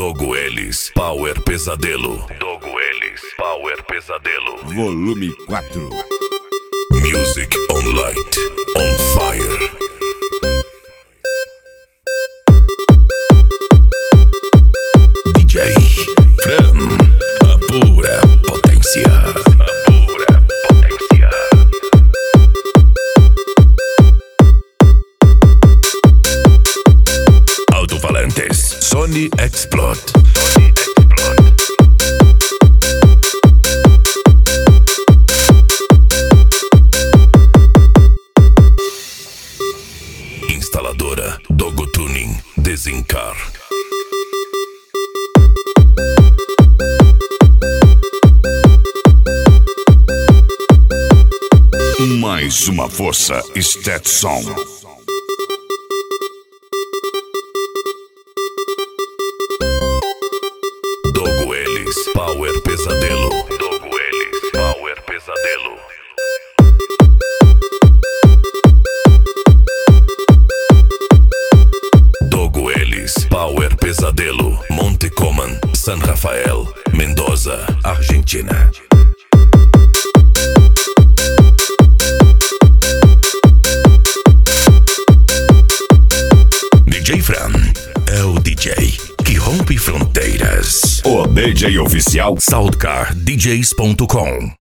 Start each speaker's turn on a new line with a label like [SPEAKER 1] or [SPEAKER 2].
[SPEAKER 1] Dogo Ellis, Power Pesadelo. Dogo Ellis, Power Pesadelo.
[SPEAKER 2] Volume 4.
[SPEAKER 1] Music on light, on fire. DJ Fran, a pura potência. A pura potência. Alto-falantes Sony Explode. Instaladora Dogo Tuning Desencar.
[SPEAKER 2] Mais uma força Stetson.
[SPEAKER 1] Dogo Ellis, Power Pesadelo. Dogo Ellis, Power Pesadelo. Dogo Ellis, Power Pesadelo. Monte Coman, San Rafael, Mendoza, Argentina. DJ Fran é o DJ que rompe fronteiras.
[SPEAKER 2] O DJ oficial
[SPEAKER 1] SoundcarDJs.com